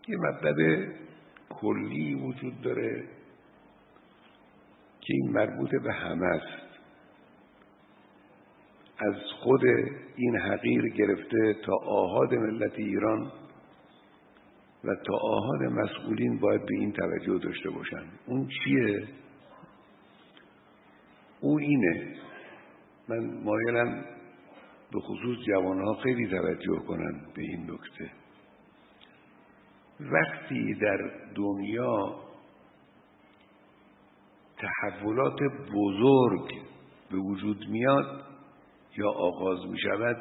یه مطلب کلی وجود داره که این مربوط به همه است، از خود این حقیر گرفته تا آحاد ملت ایران و تا آحاد مسئولین باید به این توجه داشته باشن. اون چیه؟ او اینه، من مایلم به خصوص جوانها خیلی توجه کنن به این نکته. وقتی در دنیا تحولات بزرگ به وجود میاد یا آغاز می شود،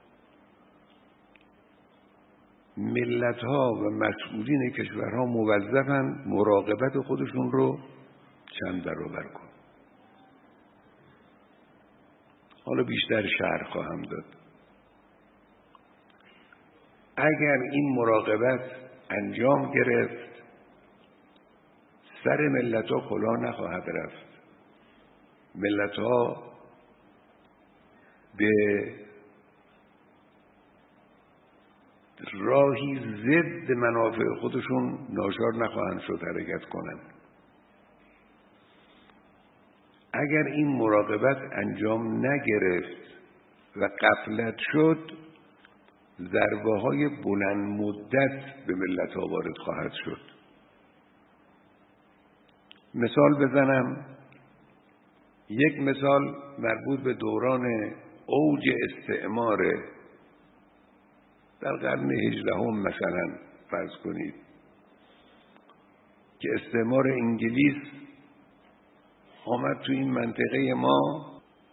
ملت‌ها و مسئولین کشورها موظفن مراقبت خودشون رو چند برابر کن. حالا بیشتر شرح خواهم داد. اگر این مراقبت انجام گرفت، سر ملت‌ها کلاه نخواهد رفت. ملت‌ها به راهی ضد منافع خودشون ناچار نخواهند شد حرکت کنند. اگر این مراقبت انجام نگرفت و غفلت شد، ضربه‌های بلند مدت به ملت‌ها وارد خواهد شد. مثال بزنم، یک مثال مربوط به دوران اوج استعمار در قرن 18 مثلا فرض کنید که استعمار انگلیس آمد تو این منطقه ما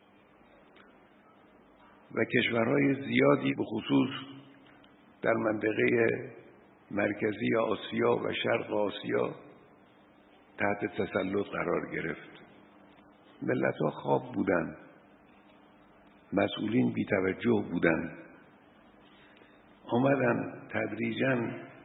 و کشورهای زیادی به خصوص در منطقه مرکزی آسیا و شرق آسیا تحت تسلط قرار گرفت. ملت‌ها خواب بودند، مسئولین بی‌توجه بودند، آمدن تدریجاً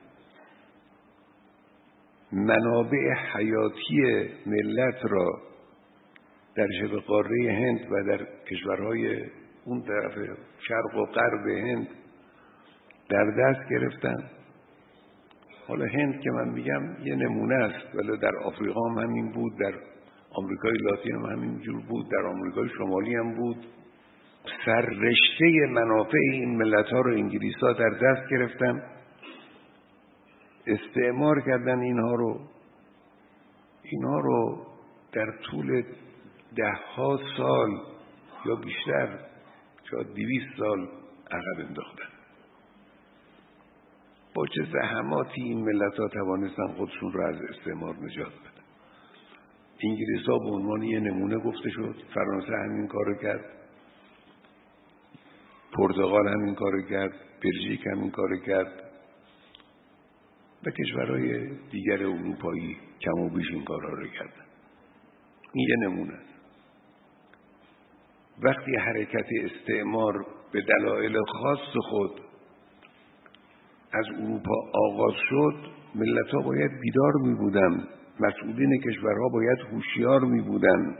منابع حیاتی ملت را در شبه قاره هند و در کشورهای اون طرف شرق و غرب هند در دست گرفتن. حالا هند که من میگم یه نمونه است، ولی در آفریقا هم همین بود، در آمریکای لاتین هم همین جور بود، در آمریکای شمالی هم بود. سررشته منافع این ملت‌ها رو انگلیس‌ها در دست گرفتن، استعمار کردن اینها رو در طول ده‌ها سال یا بیشتر، شاید 200 سال عقب انداختن. با چه زحماتی این ملت‌ها توانستن خودشون رو از استعمار نجات بدن. انگلیس‌ها به عنوان یه نمونه گفته شد، فرانسه همین کارو کرد، پرتغال همین کارو کرد، بلژیک همین کارو کرد و کشورهای دیگر اروپایی کم و بیش این کارا رو کردن. این یه نمونه است. وقتی حرکت استعمار به دلایل خاص خود از اروپا آغاز شد، ملت‌ها باید بیدار می بودن، مسئولین کشورها باید هوشیار می بودن،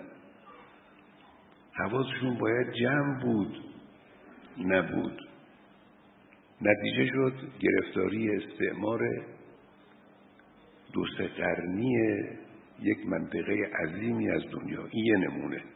حواسشون باید جمع بود، نبود. نتیجه شد گرفتاری استعمار 2-3 قرنی یک منطقه عظیمی از دنیا. این یه نمونه.